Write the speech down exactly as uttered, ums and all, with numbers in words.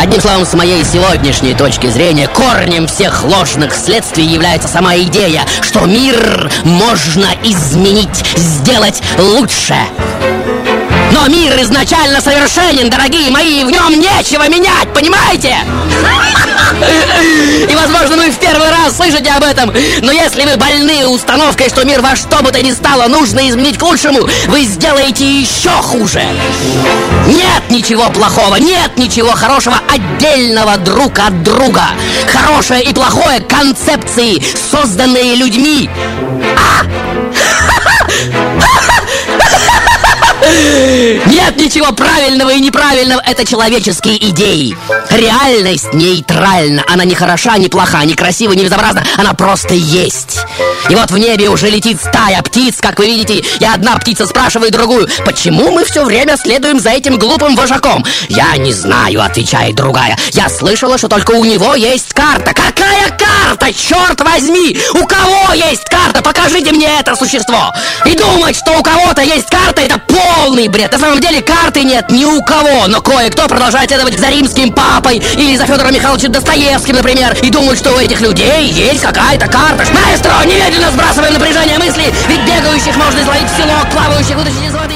Одним словом, с моей сегодняшней точки зрения, корнем всех ложных следствий является сама идея, что мир можно изменить, сделать лучше. Но мир изначально совершенен, дорогие мои, и в нем нечего менять, понимаете? И, возможно, вы в первый раз слышите об этом, но если вы больны установкой, что мир во что бы то ни стало нужно изменить к лучшему, вы сделаете еще хуже. Нет ничего плохого, нет ничего хорошего отдельного друг от друга. Хорошее и плохое — концепции, созданные людьми. А! Нет ничего правильного и неправильного, это человеческие идеи. Реальность нейтральна, она не хороша, не плоха, не красива, не безобразна, она просто есть. И вот в небе уже летит стая птиц, как вы видите, и одна птица спрашивает другую: почему мы все время следуем за этим глупым вожаком? Я не знаю, отвечает другая. Я слышала, что только у него есть карта. Какая карта, черт возьми? У кого есть карта? Покажите мне это существо. И думать, что у кого-то есть карта, это полный бред. На самом деле карты нет ни у кого, но кое-кто продолжает следовать за римским папой или за Федором Михайловичем Достоевским, например, и думают, что у этих людей есть какая-то карта. Маэстро, немедленно сбрасываем напряжение мысли, ведь бегающих можно изловить в селок, плавающих вытащить из воды.